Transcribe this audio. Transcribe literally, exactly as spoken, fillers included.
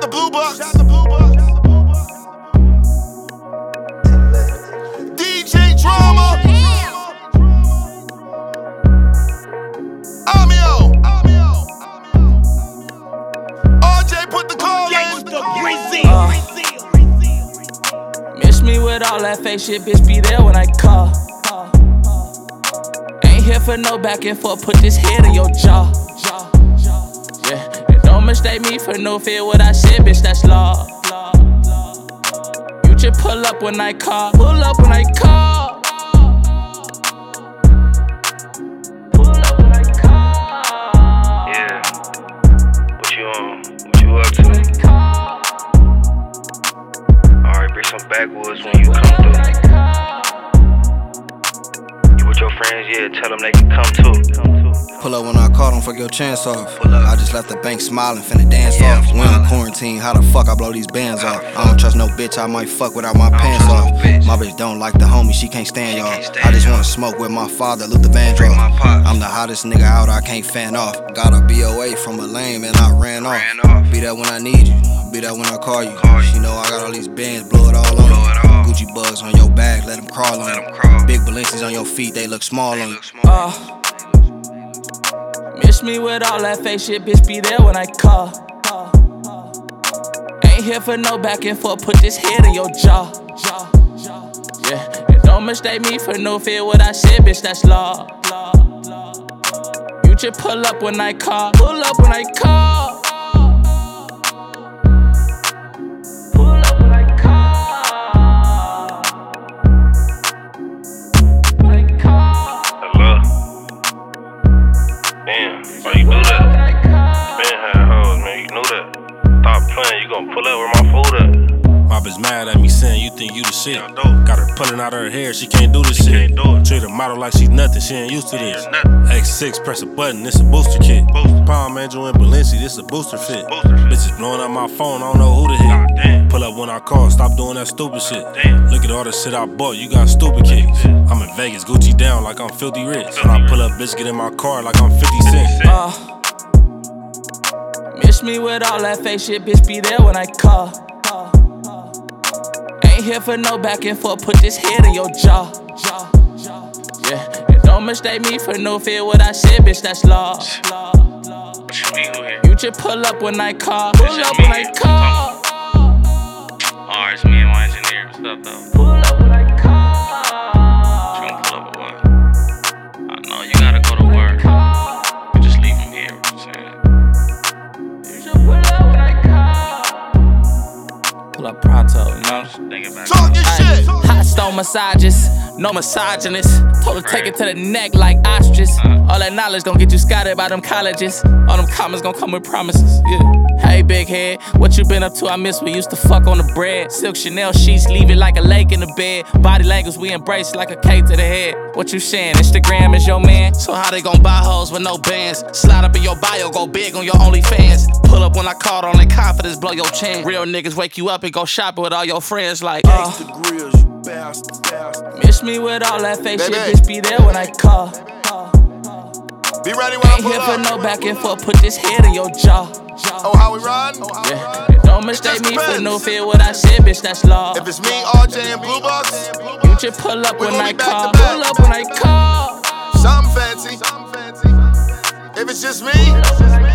the Blue Bucks. D J Drama. Amio. R J put the call in. Uh, miss me with all that fake shit, bitch, be there when I call. Ain't here for no back and forth, put this head in your jaw. Yeah, and don't mistake me for no fear what I said, bitch, that's law. You just pull up when I call, pull up when I call. Pull up when I call. Yeah, what you on? What you up to? Alright, bring some backwoods when you come through. You with your friends, yeah, tell them they can come too. Pull up when I call, don't fuck your chance off. I just left the bank smiling, finna dance Yeah, off. We in quarantine, how the fuck I blow these bands off? I don't trust no bitch, I might fuck without my pants off. My bitch don't like the homie, she can't stand y'all. I just wanna smoke with my father, Luther Vandross. I'm the hottest nigga out, I can't fan off. Got a B O A from a lame and I ran off. Be there when I need you, be there when I call you. She know I got all these bands, blow it all on you. Gucci bugs on your back, let them crawl on you. Big Balenci's on your feet, they look small on you. Uh, Miss me with all that fake shit, bitch, be there when I call. Ain't here for no back and forth, put this head in your jaw. Yeah, and don't mistake me for no fear what I said, bitch, that's law. You just pull up when I call, pull up when I call. Pull up when I call. When I call. Hello? Damn, why you do that? Been had hoes, man, you knew that. Stop playing, you gon' pull up where my food at. Mop is mad at me saying you think you the shit. Got her pulling out her hair, she can't do this shit. Treat her model like she nothing, she ain't used to this. X six, press a button, it's a booster kit. Palm Angel and Balenci, this a booster fit. Bitches blowing up my phone, I don't know who to hit. Pull up when I call, stop doing that stupid shit. Look at all the shit I bought, you got stupid kicks. I'm in Vegas, Gucci down like I'm filthy rich. When I pull up, bitch, get in my car like I'm fifty cent. Uh, miss me with all that fake shit, bitch, be there when I call. Ain't here for no back and forth, put this head in your jaw. Yeah, and don't mistake me for no fear what I said, bitch, that's law. What you mean, who here? You just pull up when I call, pull up when I call. Alright, it's me and my engineer. What's up, though? Pull up when I call. You gon' pull up or what? I know you gotta go to work. You just leave him here, what I'm saying? You should pull up when I call. Pull up pronto, you know? Think about Talk your Ay, shit. hot stone massages, no misogynist. Told her take it to the neck like ostrich. All that knowledge gon' get you scouted by them colleges. All them comments gon' come with promises. Yeah. Hey, big head, what you been up to? I miss we used to fuck on the bread. Silk Chanel sheets, leave it like a lake in the bed. Body language we embrace like a K to the head. What you saying? Instagram is your man? So how they gon' buy hoes with no bands? Slide up in your bio, go big on your OnlyFans. Pull up when I call, on their confidence, blow your chin. Real niggas wake you up and go shopping with all your friends like, uh, miss me with all that fake shit, Baby. bitch, be there when I call. Be ready when I Ain't pull here for up. no back and forth, put this head in your jaw. Oh, how we run? Yeah, and don't mistake me for no fear what I said, bitch, that's law. If it's me, R J, and Blue Bucks, You just pull up We when gon' I be back call, to back. pull up when I call. something fancy. If it's just me,